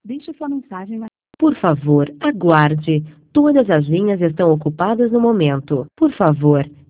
Deixe sua mensagem. Por favor, aguarde. Todas as linhas estão ocupadas no momento. Por favor,